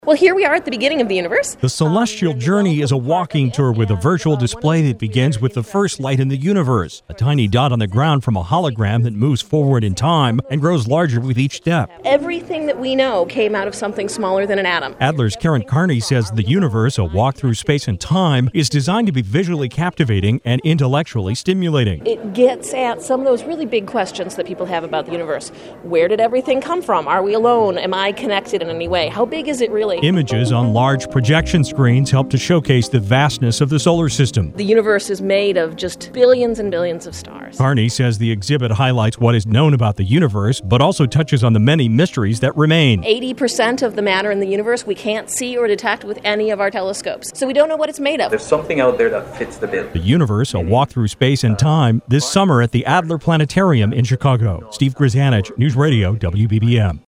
Well, here we are at the beginning of the universe. The Celestial Journey is a walking tour with a virtual display that begins with the first light in the universe, a tiny dot on the ground from a hologram that moves forward in time and grows larger with each step. Everything that we know came out of something smaller than an atom. Adler's Karen Carney says the universe, a walk through space and time, is designed to be visually captivating and intellectually stimulating. It gets at some of those really big questions that people have about the universe. Where did everything come from? Are we alone? Am I connected in any way? How big is it really? Images on large projection screens help to showcase the vastness of the solar system. The universe is made of just billions and billions of stars. Carney says the exhibit highlights what is known about the universe, but also touches on the many mysteries that remain. 80% of the matter in the universe we can't see or detect with any of our telescopes. So we don't know what it's made of. There's something out there that fits the bill. The universe, a walk through space and time, this summer at the Adler Planetarium in Chicago. Steve Grzanich, News Radio WBBM.